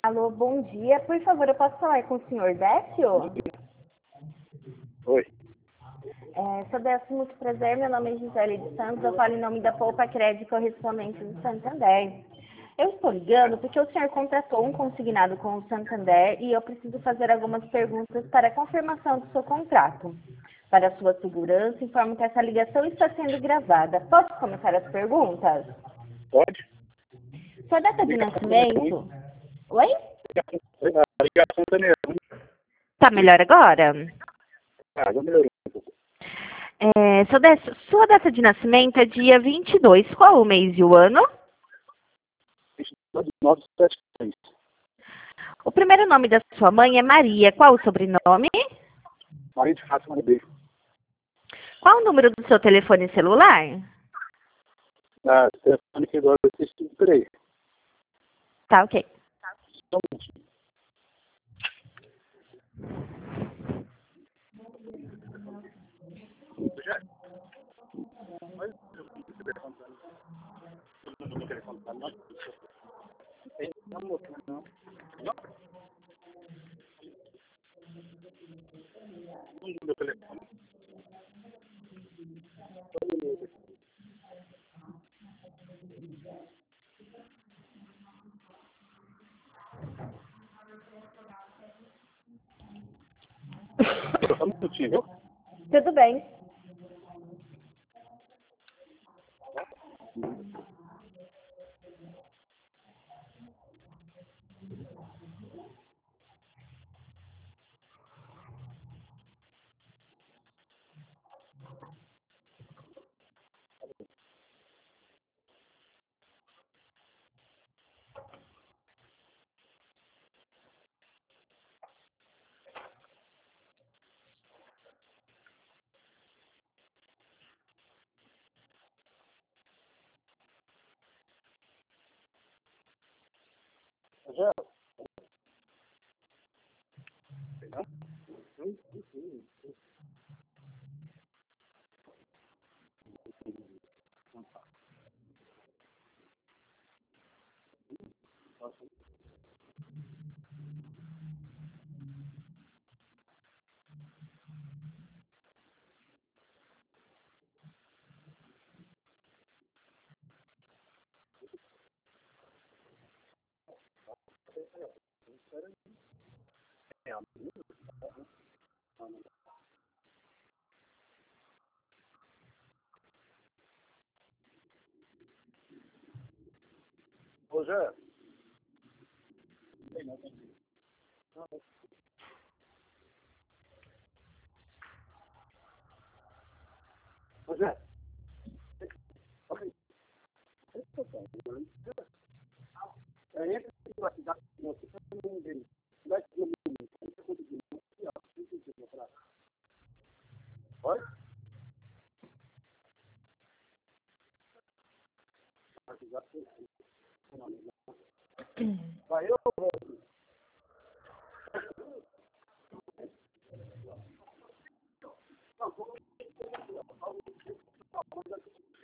Alô, bom dia. Por favor, eu posso falar com o senhor Décio? Oi. Sou Décio, muito prazer. Meu nome é Gisele de Santos. Eu falo em nome da Poupa Crédito Correspondente do Santander. Eu estou ligando porque o senhor contratou um consignado com o Santander e eu preciso fazer algumas perguntas para a confirmação do seu contrato. Para a sua segurança, informo que essa ligação está sendo gravada. Posso começar as perguntas? Pode? Sua data de nascimento? Oi? A ligação tá nervosa. Tá melhor agora? Ah, já melhorou um pouco. Sua data de nascimento é dia 22. Qual o mês e o ano? 973. O primeiro nome da sua mãe é Maria. Qual o sobrenome? Maria de Fátima Ribeiro. Qual o número do seu telefone celular? Ah, telefone que agora eu esqueci. Peraí. Tá, ok. Só um minutinho. Já? Mas o telefone tá ali. Todo mundo no telefone tá ali. Não, não. Não? Todo mundo no telefone. Todo mundo. Só um minutinho, viu? Tudo bem. Já? Não? Ô, Zé. Ô, Zé. Entra no WhatsApp, você tá no mundo dele. Vai ter um mundo. Você conseguiu. Oi? Vai eu ou vou?